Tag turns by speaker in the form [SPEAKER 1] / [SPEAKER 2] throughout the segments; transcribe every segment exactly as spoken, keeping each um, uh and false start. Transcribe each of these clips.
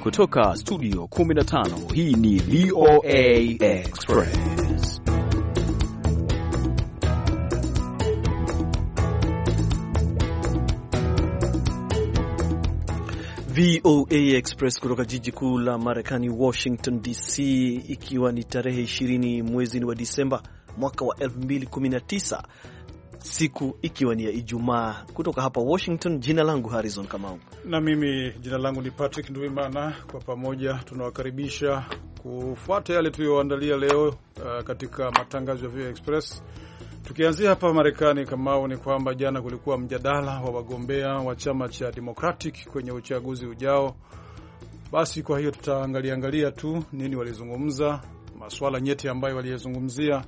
[SPEAKER 1] Kutoka studio kumi na tano, hii ni V O A Express. V O A Express kutoka jiji kuu la Marekani, Washington D C, ikiwa ni tarehe ishirini mwezi wa Disemba mwaka wa elfu mbili kumi na tisa, siku ikiwa ni ya Ijumaa. Kutoka hapa Washington, jina langu Harrison Kamau.
[SPEAKER 2] Na mimi jina langu ni Patrick Nduwimana. Kwa pamoja tunawakaribisha kufuata yale tuliyoandalia leo uh, katika matangazo ya V O A Express. Tukianzia hapa Marekani, Kamau, ni kwamba jana kulikuwa mjadala wa wagombea wa chama cha Democratic kwenye uchaguzi ujao. Basi kwa hiyo tutaangalia angalia tu nini walizungumza, masuala nyeti ambayo waliyazungumzia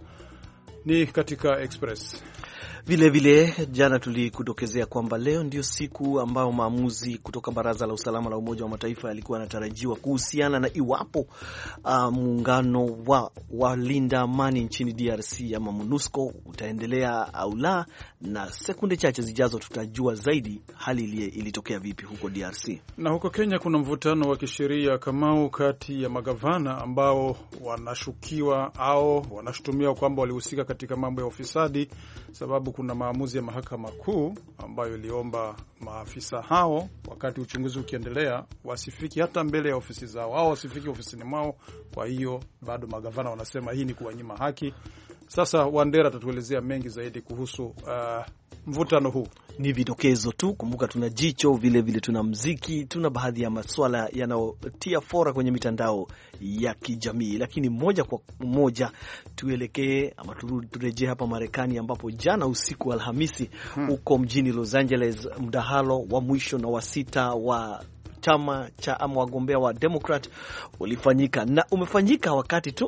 [SPEAKER 2] ni katika Express.
[SPEAKER 1] Vile vile jana tulikudokezea kwamba leo ndio siku ambao maamuzi kutoka Baraza la Usalama la Umoja wa Mataifa yalikuwa yanatarajiwa kuhusiana na iwapo uh, muungano wa walinda amani nchini D R C ama MONUSCO utaendelea au la, na sekunde chache zijazo tutajua zaidi hali ili ilitokea vipi huko D R C.
[SPEAKER 2] Na huko Kenya kuna mvutano wa kisheria, Kamau, kati ya magavana ambao wanashukiwa au wanashutumiwa kwamba walihusika katika mambo ya ufisadi, sababu kuna maamuzi ya mahakama kuu ambayo iliomba maafisa hao wakati uchunguzi ukiendelea wasifiki hata mbele ya ofisi zao au wasifiki ofisini mwao. Kwa hiyo bado magavana wanasema hii ni kuwanyima haki. Sasa Wandera atatuelezea mengi zaidi kuhusu uh, mvutano huu.
[SPEAKER 1] Ni vidokezo tu, kumbuka tuna jicho, vile vile tuna mziki, tuna baadhi ya masuala yanayotia fora kwenye mitandao ya kijamii. Lakini moja kwa moja tuelekee ama turejee hapa Marekani, ambapo jana usiku wa Alhamisi huko hmm. mjini Los Angeles, mdahalo wa mwisho na wa sita wa chama cha ama wagombea wa Democrat ulifanyika, na umefanyika wakati tu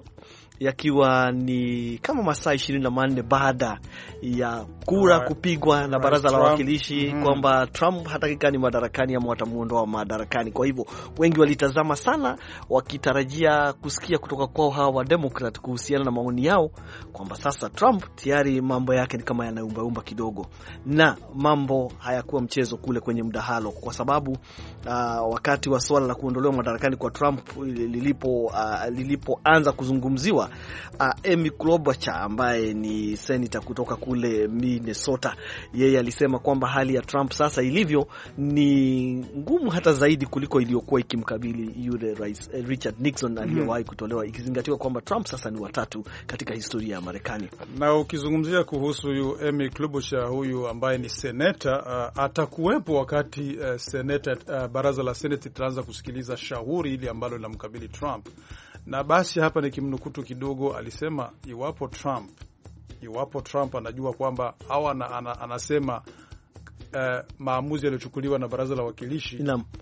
[SPEAKER 1] yakiwa ni kama masaa ishirini na manne baada ya kura kupigwa na baraza la wawakilishi mm. kwamba Trump hatakikani madarakani ama watamuondoa madarakani. Kwa hivyo wengi walitazama sana wakitarajia kusikia kutoka kwao hawa wa Democrat kuhusiana na maoni yao kwamba sasa Trump tayari mambo yake ni kama yanaumbaumba kidogo, na mambo hayakuwa mchezo kule kwenye mdahalo, kwa sababu uh, wakati wa swala la kuondolewa madarakani kwa Trump lilipo uh, lilipoanza kuzungumziwa, Uh, Amy Klobuchar ambaye ni senator kutoka kule Minnesota, yeye alisema kwamba hali ya Trump sasa ilivyo ni ngumu hata zaidi kuliko iliyokuwa ikimkabili yule rais eh, Richard Nixon aliyewahi kutolewa, ikizingatiwa kwamba Trump sasa ni watatu katika historia ya Marekani.
[SPEAKER 2] Na ukizungumzia kuhusu yu Amy Klobuchar huyu ambaye ni senator, uh, atakuwepo wakati uh, senator uh, baraza la Senate itaanza kusikiliza shauri ili ambalo linamkabili Trump. Na basi hapa ni kimnukutu kidogo, alisema iwapo Trump iwapo Trump anajua kwamba au ana, ana, anasema uh, maamuzi yaliyochukuliwa na baraza la wawakilishi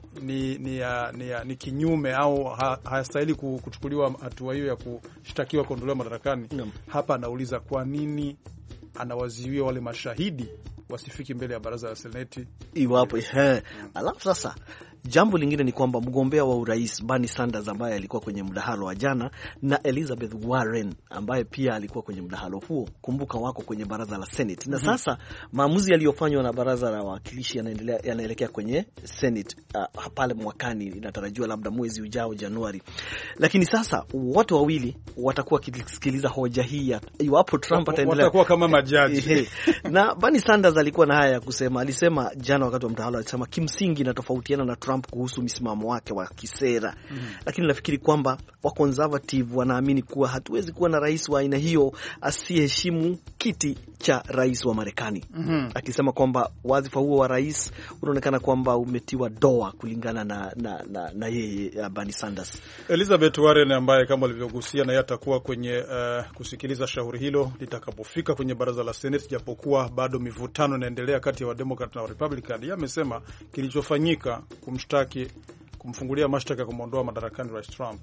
[SPEAKER 2] ni ni, uh, ni, uh, ni kinyume au ha, hastahili kuchukuliwa hatua hiyo ya kushtakiwa kuondolewa madarakani. Inam. Hapa anauliza kwa nini anawaziwia wale mashahidi wasifiki mbele ya baraza la Seneti
[SPEAKER 1] iwapo he. Alafu sasa jambo lingine ni kwamba mgombea wa urais Bernie Sanders ambaye alikuwa kwenye mdahalo wa jana na Elizabeth Warren ambaye pia alikuwa kwenye mdahalo huo, kumbuka wako kwenye baraza la Senate. Na sasa maamuzi yaliyofanywa na baraza la wawakilishi yanaendelea yanaelekea kwenye Senate uh, pale mwakani, inatarajiwa labda mwezi ujao Januari. Lakini sasa watu wawili watakuwa kisikiliza hoja hii ya iwapo Trump ataendelea,
[SPEAKER 2] watakuwa kama majaji.
[SPEAKER 1] Na Bernie Sanders alikuwa na haya ya kusema. Alisema jana wakati wa mdahalo, alisema kimsingi na tofautiana na Trump kuhusu misimamo wake wa kisera. Mm -hmm. Lakini nafikiri kwamba wa conservative wanaamini kuwa hatuwezi kuwa na rais wa aina hiyo asiyeheshimu kiti cha rais wa Marekani. Mm -hmm. Akisema kwamba wadhifa huo wa rais unaonekana kwamba umetiwa doa kulingana na na na, na yeye Bernie Sanders.
[SPEAKER 2] Elizabeth Warren ambaye kama alivyogusia na yeye atakuwa kwenye uh, kusikiliza shauri hilo litakapofika kwenye baraza la Senate, japokuwa bado mivutano inaendelea kati ya wa Democrat na wa Republican. Yeye amesema kilichofanyika kumshtaki kumfungulia mashtaka kumondoa madarakani Rais Trump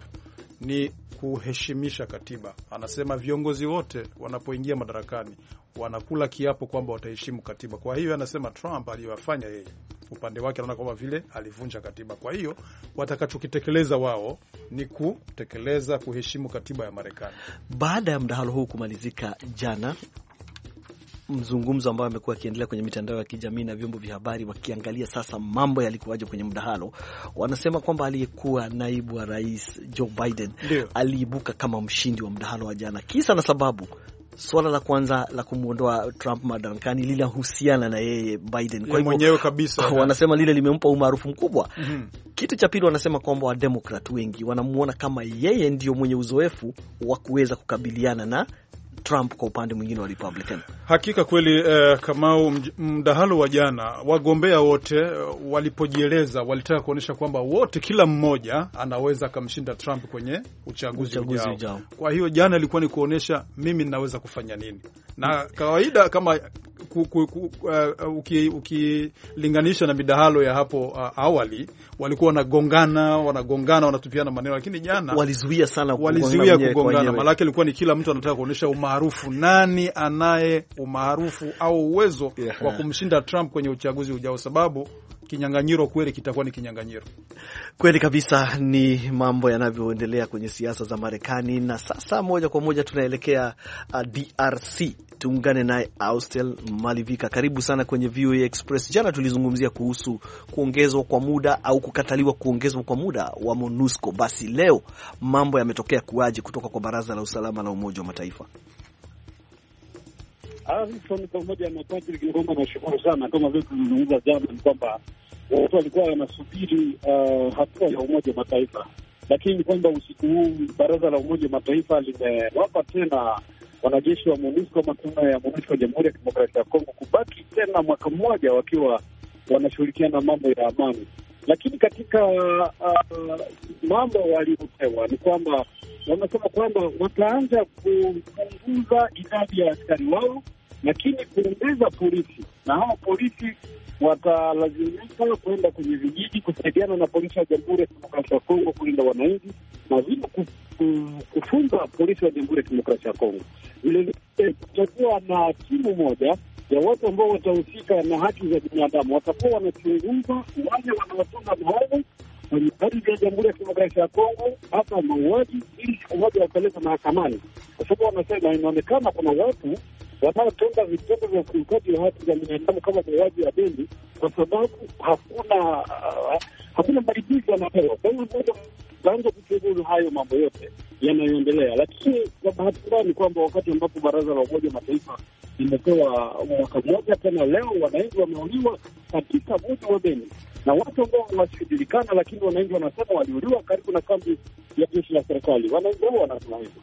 [SPEAKER 2] ni kuheshimisha katiba. Anasema viongozi wote wanapoingia madarakani wanakula kiapo kwamba wataheshimu katiba. Kwa hiyo anasema Trump aliyofanya yeye upande wake anaona kwamba vile alivunja katiba. Kwa hiyo watakachokitekeleza wao ni kutekeleza kuheshimu katiba ya Marekani.
[SPEAKER 1] Baada ya mdahalo huu kumalizika jana, mzungumzo ambao amekuwa akiendelea kwenye mitandao ya kijamii na vyombo vya habari, wakiangalia sasa mambo yalikuwaje kwenye mdahalo, wanasema kwamba aliyekuwa naibu wa rais Joe Biden Leo aliibuka kama mshindi wa mdahalo wa jana. Kisa na sababu, swala la kwanza la kumuondoa Trump madarakani linahusiana na yeye Biden.
[SPEAKER 2] Kwa hivyo mwenyewe kabisa
[SPEAKER 1] wanasema lile limempa umaarufu mkubwa. Mm-hmm. Kitu cha pili, wanasema kwamba wa Democrat wengi wanamuona kama yeye ndio mwenye uzoefu wa kuweza kukabiliana na Trump kwa upande mwingine wa Republican.
[SPEAKER 2] Hakika kweli eh, Kamau, mdahalo wa jana wagombea wote walipojieleza walitaka kuonyesha kwamba wote, kila mmoja anaweza kumshinda Trump kwenye uchaguzi, uchaguzi ujao. ujao. Kwa hiyo jana ilikuwa ni kuonyesha mimi ninaweza kufanya nini. Na kawaida kama ku, ku, ku, uh, ukilinganisha uki na midahalo ya hapo uh, awali, walikuwa wanagongana, wanagongana, wanatupiana maneno, lakini jana
[SPEAKER 1] walizuia sana
[SPEAKER 2] walizuia kugongana. Malaki ilikuwa ni kila mtu anataka kuonyesha umaarufu, nani anaye umaarufu au uwezo yeah. wa kumshinda Trump kwenye uchaguzi ujao, sababu kinyang'anyiro kweli kitakuwa ni kinyang'anyiro.
[SPEAKER 1] Kweli kabisa, ni mambo yanavyoendelea kwenye siasa za Marekani. Na sasa moja kwa moja tunaelekea uh, D R C. Tuungane naye Austel Malivika. Karibu sana kwenye V O A Express. Jana tulizungumzia kuhusu kuongezwa kwa muda au kukataliwa kuongezwa kwa muda wa MONUSCO. Basi leo mambo yametokea kuaje kutoka kwa Baraza la Usalama la Umoja wa Mataifa?
[SPEAKER 3] Harrison pamoja na Patrick Ngoma, nashukuru sana. Kama vile tulizungumza jana, ni kwamba watu walikuwa wanasubiri uh, hatua ya Umoja wa Mataifa, lakini kwamba usiku huu Baraza la Umoja wa Mataifa limewapa tena wanajeshi wa MONUSCO, matuna ya MONUSCO Jamhuri ya Kidemokrasia ya Kongo, kubaki tena mwaka mmoja wakiwa wanashirikiana mambo ya amani. Lakini katika uh, mambo waliopewa ni kwamba wanasema kwamba wataanza kupunguza idadi ya askari wao, lakini kuongeza polisi, na hao polisi watalazimika kwenda kwenye vijiji kusaidiana na polisi wa Jamhuri ya Kidemokrasia ya Kongo kulinda wananchi na vile kufunza polisi wa Jamhuri ya Kidemokrasia ya Kongo. Vile kutakuwa na timu moja ya watu ambao watahusika na haki za binadamu, watakuwa wanachunguza wale wanaotenda maovu kwenye ardhi ya Jamhuri ya Kidemokrasia ya Kongo, hata mauaji, ili siku moja wapeleke mahakamani, kwa sababu wanasema inaonekana kuna watu wanaotenda vitendo vya ukiukaji wa haki za binadamu kama mauaji ya Beni, kwa sababu hakuna uh, hakuna maridhizo yanapewa. Kwa hiyo tuanze kuchunguza hayo mambo yote yanayoendelea. Lakini kwa bahati mbaya ni kwamba wakati ambapo Baraza la Umoja wa Mataifa limepewa mwaka mmoja tena, leo wananchi wameuliwa katika mji wa Beni na watu ambao wasiojulikana, lakini wananchi wanasema waliuliwa karibu na kambi ya jeshi la serikali. Wananchi wao wanasema hivyo.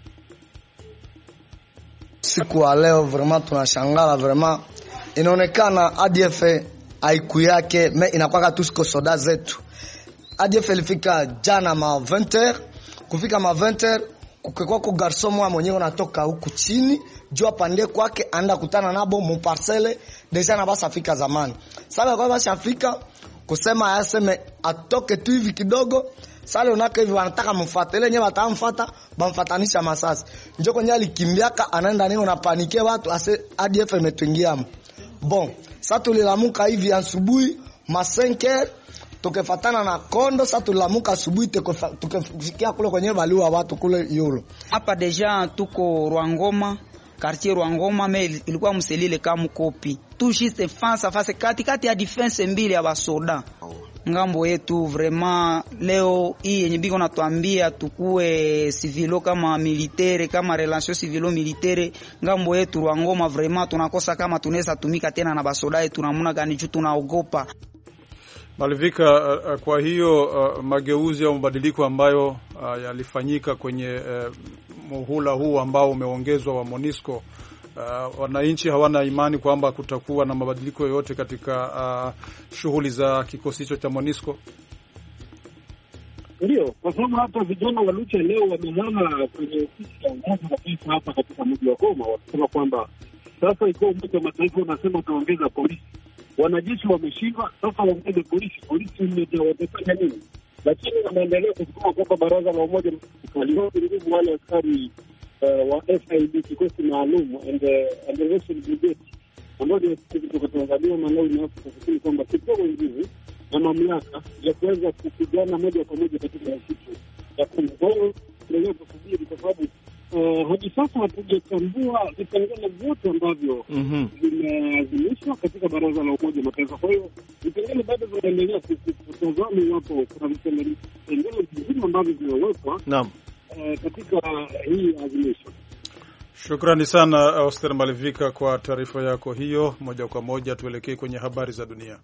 [SPEAKER 4] Siku wa leo vraiment tunashangala, vraiment inaonekana A D F haiku yake me inakuwa tusiko soda zetu. A D F ilifika jana ma vingt heures, kufika ma vingt heures kukekwa kwa garçon mwa mwenyewe anatoka huku chini jua pande kwake anda kutana nabo mu parcelle deja na basa fika zamani. Sasa kwa basi afika kusema aseme atoke tu hivi kidogo, sasa unaka hivi wanataka mfuatele yenyewe, watamfuata bamfatanisha masasi. Njoo kwenye alikimbiaka anaenda nini, unapanike watu ase A D F imetuingia. Bon, sasa tulilamuka hivi asubuhi ma cinq heures tukefatana na kondo. Sasa tulilamuka asubuhi tukefikia kule kwenye baliwa watu kule yolo.
[SPEAKER 5] Hapa deja tuko Rwangoma, quartier Rwangoma, me ilikuwa mselile kama kopi tu juste face face kati kati ya defense mbili ya basoda ngambo yetu. Vraiment leo hii yenye biko natuambia tukue civilo kama militaire, kama relation civilo militaire ngambo yetu Rwangoma, vraiment tunakosa kama tunaweza tumika tena na basoda yetu, namuna gani juu tunaogopa.
[SPEAKER 2] Malivika, uh, kwa hiyo uh, mageuzi au mabadiliko ambayo uh, yalifanyika kwenye uh, muhula huu ambao umeongezwa wa MONUSCO, uh, wananchi hawana imani kwamba kutakuwa na mabadiliko yoyote katika uh, shughuli za kikosi hicho cha MONUSCO?
[SPEAKER 3] Ndio, kwa sababu hata vijana wa Lucha leo wamelala kwenye ofisi ya Umoja wa Mataifa hapa katika mji wa Goma, wakisema kwamba sasa iko Umoja wa Mataifa unasema utaongeza polisi, wanajeshi wameshindwa, sasa waongeze polisi. Polisi watafanya nini? Lakini wanaendelea kusema kwamba Baraza la Umoja waliwaruhusu wale askari uh, wa F I B, kikosi maalum and and Russian brigade, ambao ni kutoka Tanzania na leo ni kufikiri kwamba kidogo nguvu na mamlaka ya kuweza kupigana moja kwa moja katika msitu ya Kongo. Ndio kusubiri, kwa sababu uh, hadi sasa hatujatambua vipengele vyote ambavyo vimeazimishwa katika Baraza la Umoja wa Mataifa. Kwa hiyo vipengele bado vinaendelea kutazama iwapo kuna vipengele vingine ambavyo vimewekwa katika hii azimisho.
[SPEAKER 2] Shukrani sana Oster Malivika kwa taarifa yako hiyo. Moja kwa moja tuelekee kwenye habari za dunia.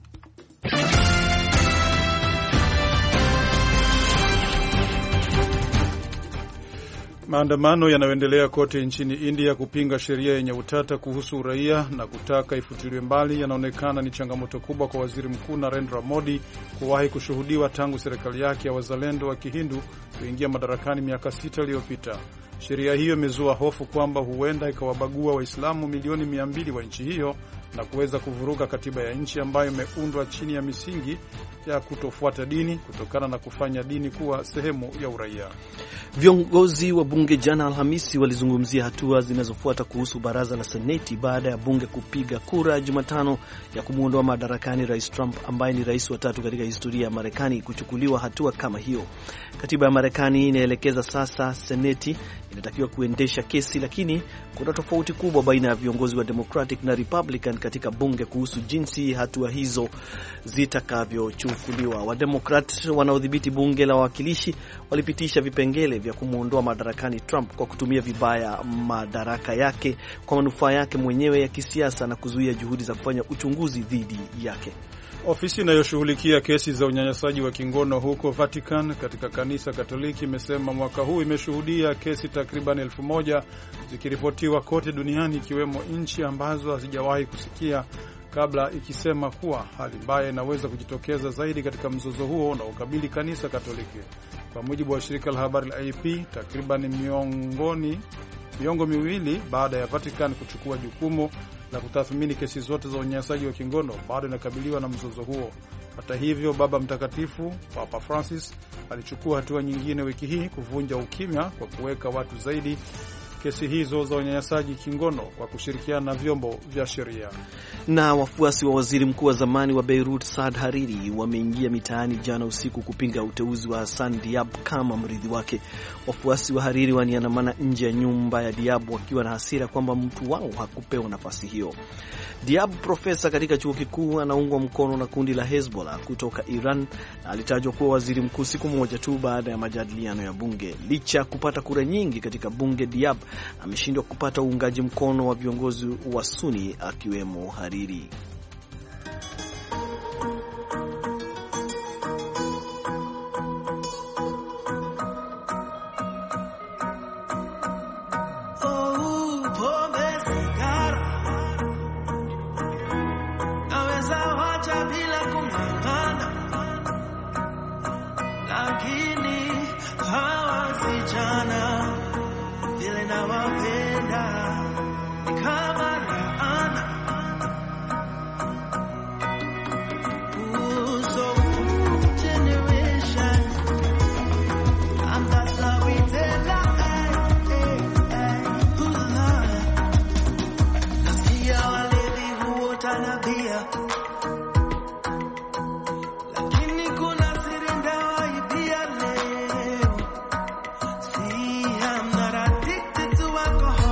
[SPEAKER 2] Maandamano yanayoendelea kote nchini India kupinga sheria yenye utata kuhusu uraia na kutaka ifutiliwe mbali yanaonekana ni changamoto kubwa kwa Waziri Mkuu Narendra Modi kuwahi kushuhudiwa tangu serikali yake ya wazalendo wa Kihindu kuingia madarakani miaka sita iliyopita. Sheria hiyo imezua hofu kwamba huenda ikawabagua Waislamu milioni mia mbili wa nchi hiyo na kuweza kuvuruga katiba ya nchi ambayo imeundwa chini ya misingi ya kutofuata dini kutokana na kufanya dini kuwa sehemu ya uraia.
[SPEAKER 1] Viongozi wa bunge jana Alhamisi walizungumzia hatua zinazofuata kuhusu baraza la Seneti baada ya bunge kupiga kura Jumatano ya kumuondoa madarakani Rais Trump ambaye ni rais wa tatu katika historia ya Marekani kuchukuliwa hatua kama hiyo. Katiba ya Marekani inaelekeza sasa Seneti inatakiwa kuendesha kesi, lakini kuna tofauti kubwa baina ya viongozi wa Democratic na Republican katika bunge kuhusu jinsi hatua hizo zitakavyochukuliwa. Wa Democrat wanaodhibiti bunge la wawakilishi walipitisha vipengele vya kumuondoa madarakani Trump kwa kutumia vibaya madaraka yake kwa manufaa yake mwenyewe ya kisiasa na kuzuia juhudi za kufanya uchunguzi dhidi yake.
[SPEAKER 2] Ofisi inayoshughulikia kesi za unyanyasaji wa kingono huko Vatican katika kanisa Katoliki imesema mwaka huu imeshuhudia kesi takriban elfu moja zikiripotiwa kote duniani, ikiwemo nchi ambazo hazijawahi kusikia kabla, ikisema kuwa hali mbaya inaweza kujitokeza zaidi katika mzozo huo na ukabili kanisa Katoliki. Kwa mujibu wa shirika la habari la A P, takriban miongoni miongo miwili baada ya Vatican kuchukua jukumu la kutathmini kesi zote za unyanyasaji wa kingono, bado inakabiliwa na mzozo huo. Hata hivyo, Baba Mtakatifu Papa Francis alichukua hatua nyingine wiki hii kuvunja ukimya kwa kuweka watu zaidi kesi hizo za unyanyasaji kingono kwa kushirikiana na vyombo vya sheria.
[SPEAKER 1] Na wafuasi wa waziri mkuu wa zamani wa Beirut Saad Hariri wameingia mitaani jana usiku kupinga uteuzi wa Hassan Diab kama mrithi wake. Wafuasi wa Hariri waniandamana nje ya nyumba ya Diab wakiwa na hasira kwamba mtu wao hakupewa nafasi hiyo. Diab, profesa katika chuo kikuu, anaungwa mkono na kundi la Hezbollah kutoka Iran na alitajwa kuwa waziri mkuu siku moja tu baada ya majadiliano ya bunge. Licha kupata kura nyingi katika bunge, Diab ameshindwa kupata uungaji mkono wa viongozi wa Sunni akiwemo Hariri.
[SPEAKER 6] See, I'm not addicted to alcohol.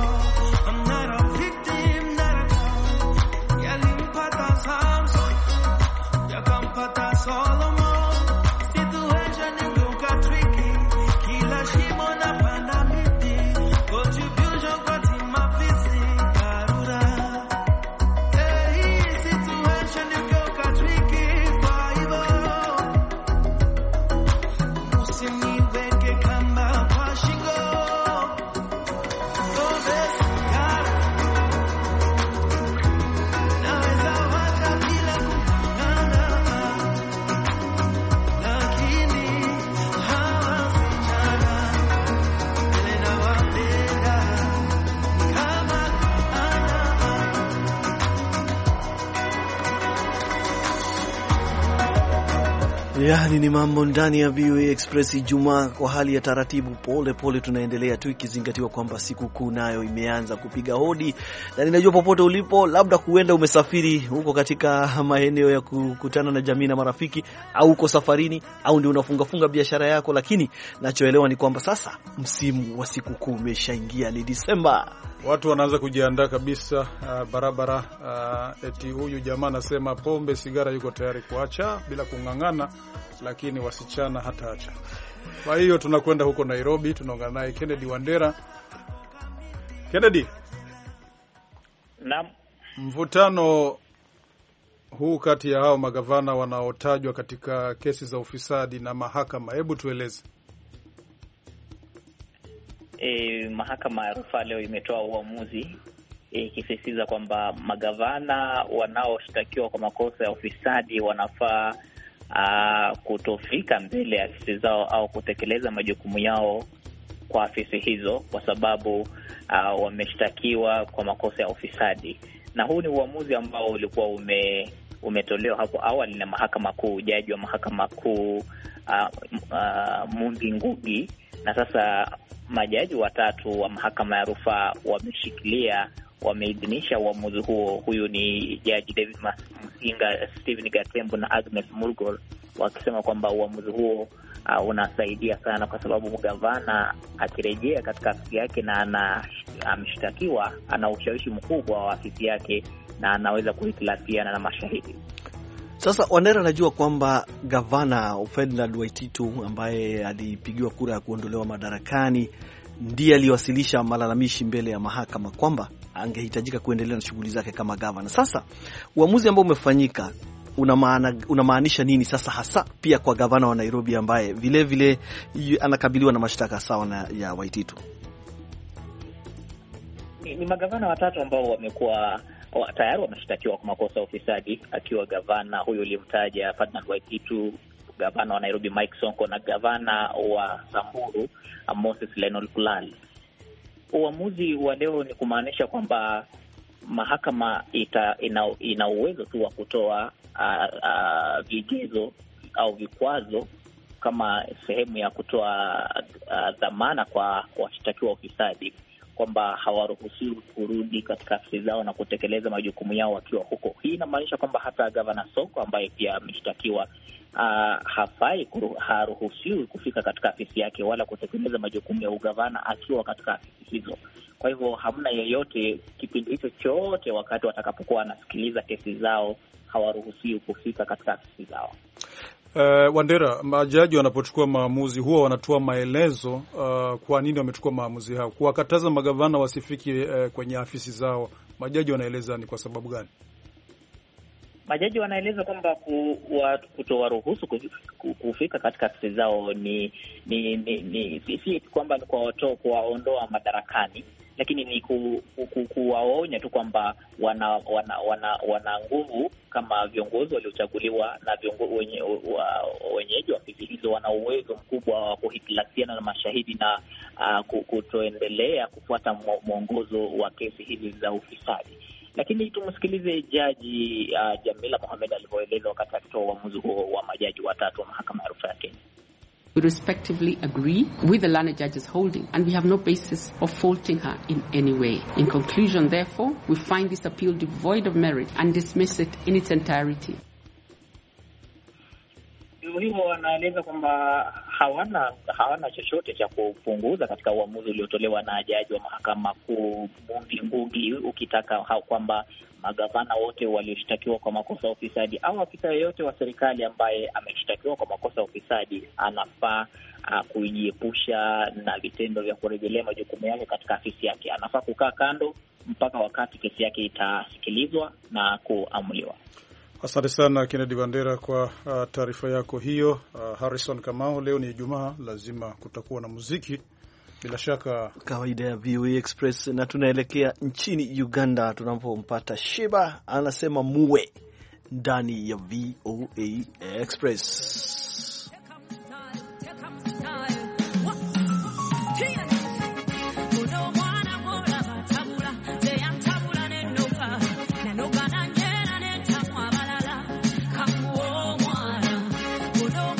[SPEAKER 1] Yani ni mambo ndani ya V O A Express Ijumaa kwa hali ya taratibu, pole pole tunaendelea tu, ikizingatiwa kwamba siku kuu nayo imeanza kupiga hodi, na ninajua popote ulipo, labda kuenda umesafiri huko katika maeneo ya kukutana na jamii na marafiki, au uko safarini, au ndio unafunga funga biashara yako, lakini nachoelewa ni kwamba sasa msimu wa siku kuu umeshaingia, ni Disemba.
[SPEAKER 2] Watu wanaanza kujiandaa kabisa uh, barabara uh, eti huyu jamaa anasema pombe sigara yuko tayari kuacha bila kung'ang'ana, lakini wasichana hata acha. Kwa hiyo tunakwenda huko Nairobi, tunaongana naye Kennedy Wandera. Kennedy,
[SPEAKER 6] naam,
[SPEAKER 2] mvutano huu kati ya hao magavana wanaotajwa katika kesi za ufisadi na mahakama, hebu tueleze.
[SPEAKER 6] E, mahakama ya rufaa leo imetoa uamuzi ikisisitiza e, kwamba magavana wanaoshtakiwa kwa makosa ya ufisadi wanafaa a, kutofika mbele ya afisi zao au kutekeleza majukumu yao kwa afisi hizo kwa sababu wameshtakiwa kwa makosa ya ufisadi. Na huu ni uamuzi ambao ulikuwa ume umetolewa hapo awali na mahakama kuu, jaji wa mahakama kuu Mundi Ngugi, na sasa majaji watatu wa mahakama ya rufaa wameshikilia, wameidhinisha uamuzi huo. Huyu ni Jaji David Musinga, Stephen Gatembu na Agnes Murgor, wakisema kwamba uamuzi huo uh, unasaidia sana kwa sababu gavana akirejea katika afisi yake na ana ameshtakiwa, ana ushawishi mkubwa wa afisi yake na anaweza kuhitilafiana na mashahidi.
[SPEAKER 1] Sasa Wandera, najua kwamba gavana Ferdinand Waititu ambaye alipigiwa kura ya kuondolewa madarakani ndiye aliwasilisha malalamishi mbele ya mahakama kwamba angehitajika kuendelea na shughuli zake kama gavana. Sasa uamuzi ambao umefanyika una maana unamaanisha nini sasa, hasa pia kwa gavana wa Nairobi ambaye vile vile anakabiliwa na mashtaka sawa na ya Waititu?
[SPEAKER 6] Ni, ni magavana watatu ambao wamekuwa tayari wameshtakiwa kwa makosa ya ufisadi, akiwa gavana huyo ulimtaja Ferdinand Waititu, gavana wa Nairobi Mike Sonko na gavana wa Samburu Moses Lenol Kulal. Uamuzi wa leo ni kumaanisha kwamba mahakama ita, ina, ina uwezo tu wa kutoa uh, uh, vigezo au vikwazo kama sehemu ya kutoa uh, dhamana kwa washtakiwa wa ufisadi, kwamba hawaruhusiwi kurudi katika afisi zao na kutekeleza majukumu yao wakiwa huko. Hii inamaanisha kwamba hata gavana Sonko ambaye pia ameshtakiwa uh, hafai kuru, haruhusiwi kufika katika afisi yake wala kutekeleza majukumu ya ugavana akiwa katika afisi hizo. Kwa hivyo hamna yeyote kipindi hicho chote, wakati watakapokuwa wanasikiliza kesi zao, hawaruhusiwi kufika katika afisi zao.
[SPEAKER 2] Uh, Wandera, majaji wanapochukua maamuzi huwa wanatoa maelezo uh, kwa nini wamechukua maamuzi hao. Kuwakataza magavana wasifiki uh, kwenye afisi zao, majaji wanaeleza ni kwa sababu gani?
[SPEAKER 6] Majaji wanaeleza kwamba kutowaruhusu kufika katika afisi zao ni ni ni, ni si kwamba ni kwa kuwaondoa madarakani, lakini ni ku, ku, kuwaonya tu kwamba wana wana wana, wana nguvu kama viongozi waliochaguliwa na viongozi wenye wenyeji wa afisi hizo, wana uwezo mkubwa wa kuhitilafiana na mashahidi na uh, kutoendelea kufuata mwongozo wa kesi hizi za ufisadi. Lakini tumsikilize Jaji uh, Jamila Mohamed alivyoeleza wakati akitoa uamuzi huo wa majaji watatu wa mahakama ya rufaa ya Kenya.
[SPEAKER 7] We respectively agree with the learned judge's holding, and we have no basis of faulting her in any way. In conclusion, therefore, we find this appeal devoid of merit and dismiss it in its entirety.
[SPEAKER 6] Hivyo wanaeleza kwamba hawana hawana chochote cha kupunguza katika uamuzi uliotolewa na jaji wa mahakama kuu Mundi Ngugi, ukitaka kwamba magavana wote walioshtakiwa kwa makosa ya ufisadi au afisa yeyote wa serikali ambaye ameshtakiwa kwa makosa ya ufisadi anafaa uh, kujiepusha na vitendo vya kurejelea majukumu yake katika afisi yake. Anafaa kukaa kando mpaka wakati kesi yake itasikilizwa na kuamuliwa.
[SPEAKER 2] Asante sana Kennedy Wandera kwa uh, taarifa yako hiyo. Uh, Harrison Kamau, leo ni Ijumaa, lazima kutakuwa na muziki bila shaka,
[SPEAKER 1] kawaida ya V O A Express, na tunaelekea nchini Uganda tunapompata Sheba anasema muwe ndani ya V O A Express.
[SPEAKER 8] No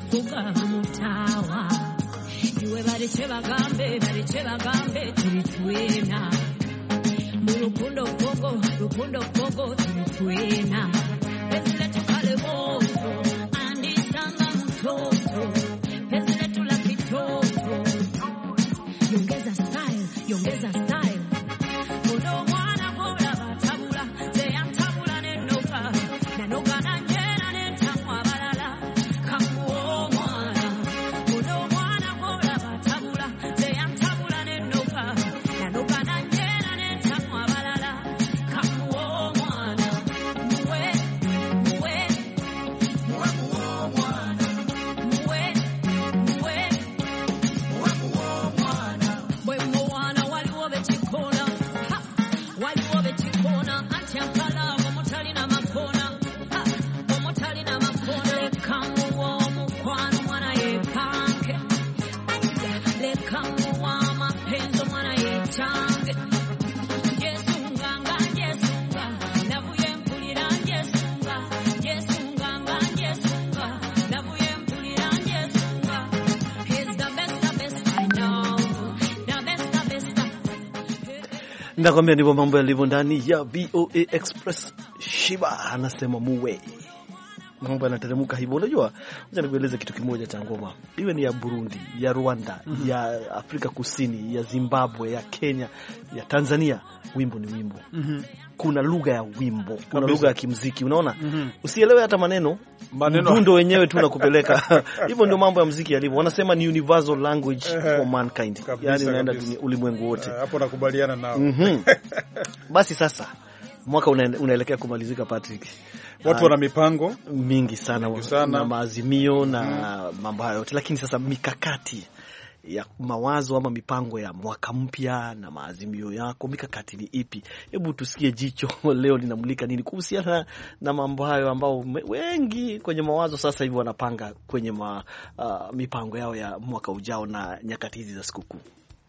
[SPEAKER 8] fuga mutawa iwe bariche bagambe bariche bagambe turi twena mu rukundo fogo rukundo fogo turi twena ezile tukale moto andi sanga mtoto ezile tulaki toto yongeza style yongeza style uno mwana bora batabula ze antabula nenoka nenoka na njena nentamwa balala kamuo mwana uno mwana bora batabula ze antabula nenoka nenoka na njena nentamwa balala kamuo mwana muwe muwe muwe muo mwana muwe muwe muwe muo mwana bwe mwana waliwo bechikona ha waliwo bechikona ati ampala omutali na makona ha omutali na makona lekamuwo mukwano mwana yepange lekamuwo amapenzo mwana yechange yesunga yesunga navuye mpulira yesunga yesunga yesunga navuye mpulira yesunga he's the best the best I know the best the best
[SPEAKER 1] Nakwambia ndivyo mambo yalivyo ndani ya V O A Express. Shiba anasema muwe. Mambo yanateremka hivyo. Unajua, acha nikueleze kitu kimoja cha ngoma. Iwe ni ya Burundi, ya Rwanda, mm-hmm. ya Afrika Kusini, ya Zimbabwe, ya Kenya, ya Tanzania, wimbo ni wimbo. Mhm. Kuna lugha ya wimbo, kuna lugha ya kimuziki, unaona? Mm-hmm. Usielewe hata maneno, maneno mdundo wenyewe tu nakupeleka. Hivyo ndio mambo ya muziki yalivyo. Wanasema ni universal language for mankind. Yaani unaenda ulimwengu wote.
[SPEAKER 2] Hapo nakubaliana nao.
[SPEAKER 1] Mhm. Basi sasa mwaka unaelekea kumalizika, Patrick.
[SPEAKER 2] Watu wana mipango
[SPEAKER 1] mingi sana,
[SPEAKER 2] mingi sana.
[SPEAKER 1] Na maazimio na mm-hmm. mambo hayo yote, lakini sasa mikakati ya mawazo ama mipango ya mwaka mpya na maazimio yako, mikakati ni ipi? Hebu tusikie jicho leo linamulika nini kuhusiana na mambo hayo ambao wengi kwenye mawazo sasa hivi wanapanga kwenye ma, uh, mipango yao ya mwaka ujao na nyakati hizi za sikukuu.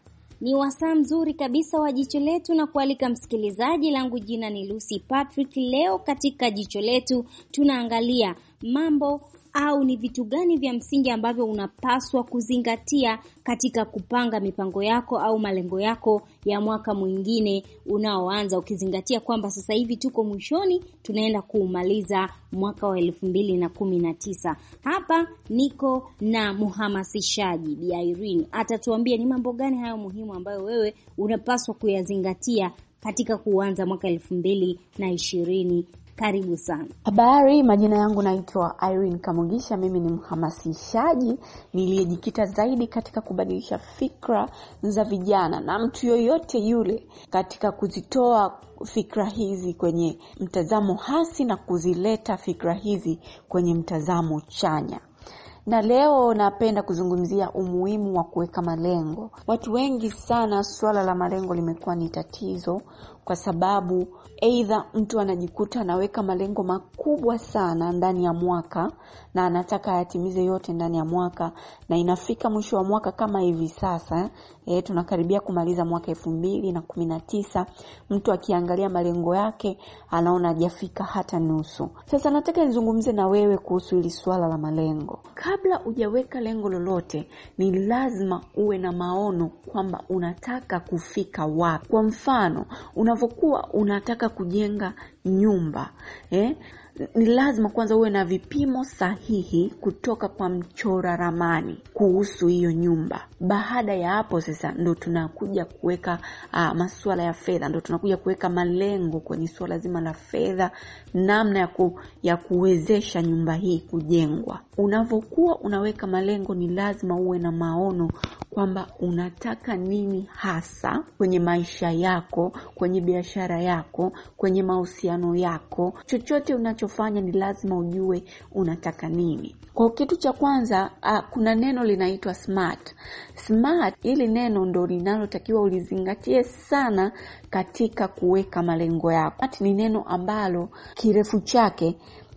[SPEAKER 9] Ni wasaa mzuri kabisa wa jicho letu na kualika msikilizaji. Langu jina ni Lucy Patrick. Leo katika jicho letu tunaangalia mambo au ni vitu gani vya msingi ambavyo unapaswa kuzingatia katika kupanga mipango yako au malengo yako ya mwaka mwingine unaoanza, ukizingatia kwamba sasa hivi tuko mwishoni, tunaenda kuumaliza mwaka wa elfu mbili na kumi na tisa. Hapa niko na mhamasishaji Bi Irene, atatuambia ni mambo gani hayo muhimu ambayo wewe unapaswa kuyazingatia katika kuanza mwaka elfu mbili na ishirini. Karibu sana.
[SPEAKER 10] Habari, majina yangu naitwa Irene Kamugisha. Mimi ni mhamasishaji niliyejikita zaidi katika kubadilisha fikra za vijana na mtu yoyote yule katika kuzitoa fikra hizi kwenye mtazamo hasi na kuzileta fikra hizi kwenye mtazamo chanya. Na leo napenda kuzungumzia umuhimu wa kuweka malengo. Watu wengi sana swala la malengo limekuwa ni tatizo, kwa sababu either mtu anajikuta anaweka malengo makubwa sana ndani ya mwaka na anataka yatimize yote ndani ya mwaka, na inafika mwisho wa mwaka kama hivi sasa, eh tunakaribia kumaliza mwaka elfu mbili na kumi na tisa, mtu akiangalia malengo yake anaona hajafika hata nusu. Sasa nataka nizungumze na wewe kuhusu hili swala la malengo. Kabla hujaweka lengo lolote, ni lazima uwe na maono kwamba unataka kufika wapi. Kwa mfano, unavokuwa unataka kujenga nyumba, eh ni lazima kwanza uwe na vipimo sahihi kutoka kwa mchora ramani kuhusu hiyo nyumba. Baada ya hapo sasa ndo tunakuja kuweka uh, masuala ya fedha, ndo tunakuja kuweka malengo kwenye swala zima la fedha, namna ya, ku, ya kuwezesha nyumba hii kujengwa. Unavokuwa unaweka malengo, ni lazima uwe na maono kwamba unataka nini hasa kwenye maisha yako, kwenye biashara yako, kwenye mahusiano yako. Chochote unachofanya ni lazima ujue unataka nini. Kwa kitu cha kwanza, uh, kuna neno linaitwa SMART. SMART, ili neno ndo linalotakiwa ulizingatie sana katika kuweka malengo yako. SMART ni neno ambalo kirefu chake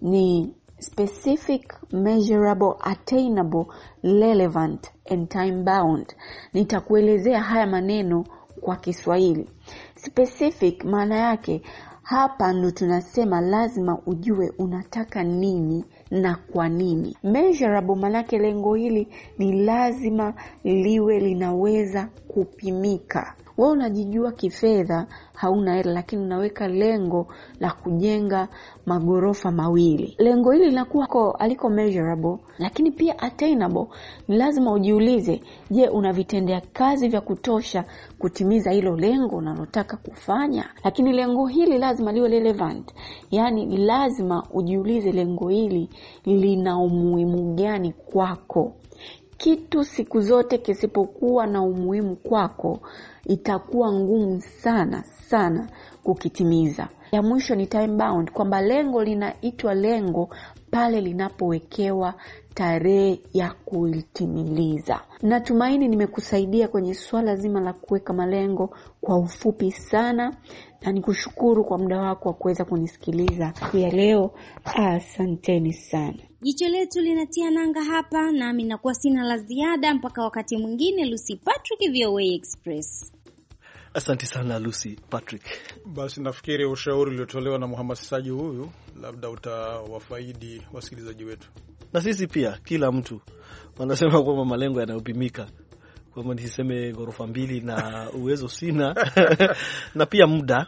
[SPEAKER 10] ni specific, measurable, attainable, relevant and time bound. Nitakuelezea haya maneno kwa Kiswahili. Specific maana yake hapa ndo tunasema lazima ujue unataka nini na kwa nini. Measurable manake lengo hili ni lazima liwe linaweza kupimika. Wewe unajijua kifedha hauna hela, lakini unaweka lengo la kujenga magorofa mawili. Lengo hili linakuwa aliko measurable, lakini pia attainable. Ni lazima ujiulize, je, unavitendea kazi vya kutosha kutimiza hilo lengo unalotaka kufanya? Lakini lengo hili lazima liwe relevant. Yaani lazima ujiulize lengo hili lina umuhimu gani kwako. Kitu siku zote kisipokuwa na umuhimu kwako, itakuwa ngumu sana sana kukitimiza. Ya mwisho ni time bound, kwamba lengo linaitwa lengo pale linapowekewa tarehe ya kulitimiliza. Natumaini nimekusaidia kwenye swala zima la kuweka malengo kwa ufupi sana, na nikushukuru kwa muda wako wa kuweza kunisikiliza ya leo. Asanteni sana.
[SPEAKER 9] Jicho letu linatia nanga hapa, nami nakuwa sina la ziada mpaka wakati mwingine. Lucy Patrick, V O A Express.
[SPEAKER 1] Asante sana Lucy Patrick.
[SPEAKER 2] Basi nafikiri ushauri uliotolewa na mhamasishaji huyu labda utawafaidi wasikilizaji wetu.
[SPEAKER 1] Na sisi pia, kila mtu wanasema kwamba malengo yanayopimika, kwamba niseme ghorofa mbili na uwezo sina na pia muda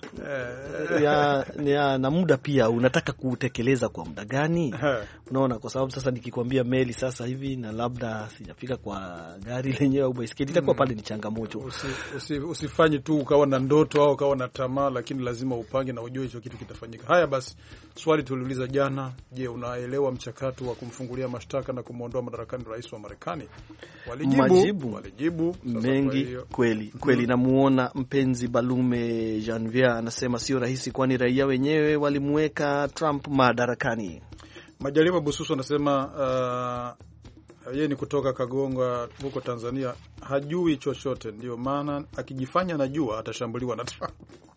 [SPEAKER 1] ya, ya, na muda pia unataka kutekeleza kwa muda gani? Unaona, kwa sababu sasa nikikwambia meli sasa hivi na labda sijafika kwa gari lenyewe au baiskeli, itakuwa pale ni changamoto.
[SPEAKER 2] Usi, usi, usifanye tu ukawa na ndoto au ukawa na tamaa, lakini lazima upange na ujue hicho kitu kitafanyika. Haya basi, swali tuliuliza jana, je, unaelewa mchakato wa kumfungulia mashtaka na kumuondoa madarakani rais wa Marekani? Walijibu,
[SPEAKER 1] Majibu.
[SPEAKER 2] walijibu
[SPEAKER 1] mengi kweli kweli. Hmm. Namuona mpenzi Balume Janvier anasema sio rahisi, kwani raia wenyewe walimweka Trump madarakani.
[SPEAKER 2] Majaliwa Bususu anasema uh, yeye ni kutoka Kagonga huko Tanzania, hajui chochote, ndio maana akijifanya anajua atashambuliwa na Trump.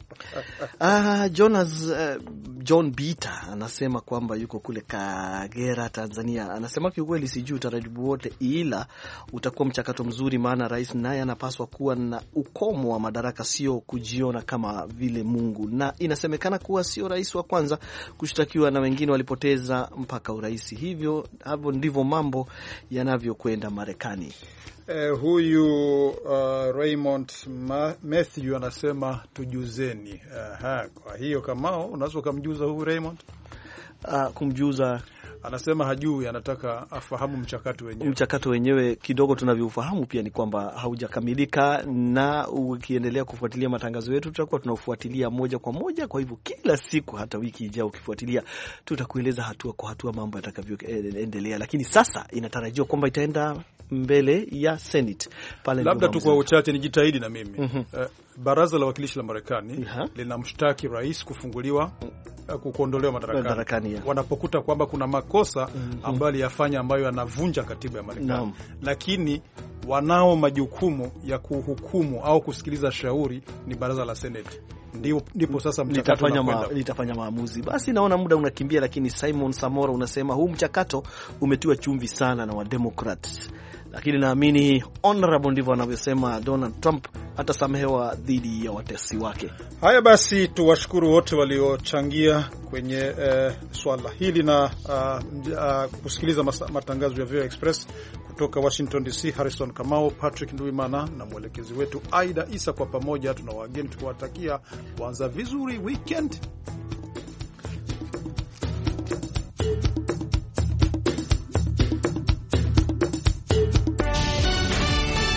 [SPEAKER 1] Ah, Jonas uh, John Bita anasema kwamba yuko kule Kagera, Tanzania. Anasema kiukweli sijui utaratibu wote, ila utakuwa mchakato mzuri, maana rais naye anapaswa kuwa na ukomo wa madaraka, sio kujiona kama vile Mungu. Na inasemekana kuwa sio rais wa kwanza kushtakiwa, na wengine walipoteza mpaka urais. Hivyo hapo ndivyo mambo yanavyokwenda Marekani.
[SPEAKER 2] Eh, huyu uh, Raymond Matthew anasema tujuzeni. Aha, kwa hiyo kama unaweza kumjuza huyu Raymond?
[SPEAKER 1] Uh, kumjuza,
[SPEAKER 2] anasema hajui, anataka afahamu mchakato wenyewe.
[SPEAKER 1] Mchakato wenyewe kidogo tunavyofahamu pia ni kwamba haujakamilika, na ukiendelea kufuatilia matangazo yetu tutakuwa tunafuatilia moja kwa moja. Kwa hivyo kila siku, hata wiki ijayo ukifuatilia, tutakueleza hatua kwa hatua mambo yatakavyoendelea. Lakini sasa inatarajiwa kwamba itaenda mbele ya Senate pale.
[SPEAKER 2] Labda tu kwa uchache nijitahidi na mimi. Mm -hmm. uh, Baraza la Wakilishi la Marekani uh -huh. linamshtaki rais kufunguliwa uh, kuondolewa madarakani, madarakani wanapokuta kwamba kuna makosa mm -hmm. ambayo aliyafanya ambayo yanavunja katiba ya Marekani. No. Lakini wanao majukumu ya kuhukumu au kusikiliza shauri ni baraza la Senate. Ndipo, ndipo sasa mchakato
[SPEAKER 1] litafanya, ma, litafanya maamuzi. Basi naona muda unakimbia, lakini Simon Samora unasema huu mchakato umetiwa chumvi sana na wa Democrats, lakini naamini honorable ndivyo anavyosema Donald Trump atasamehewa dhidi ya watesi wake.
[SPEAKER 2] Haya basi, tuwashukuru wote waliochangia kwenye eh, swala hili na uh, uh, kusikiliza matangazo ya V O A Express kutoka Washington D C. Harrison Kamau, Patrick Nduimana na mwelekezi wetu Aida Isa, kwa pamoja tuna wageni tukiwatakia kuanza vizuri weekend.